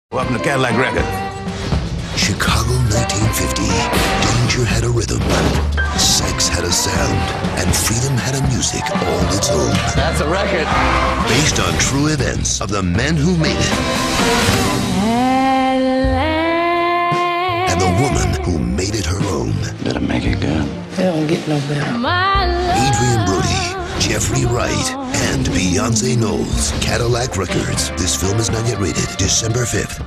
Welcome to Cadillac Records. Chicago 1950. Danger had a rhythm, sex had a sound, and freedom had a music all its own. That's a record. Based on true events of the men who made it. And the woman who made it her own. Better make it good. It don't get no better. Adrian Brody, Jeffrey Wright, and Beyonce Knowles. Cadillac Records. This film is not yet rated. December 5th.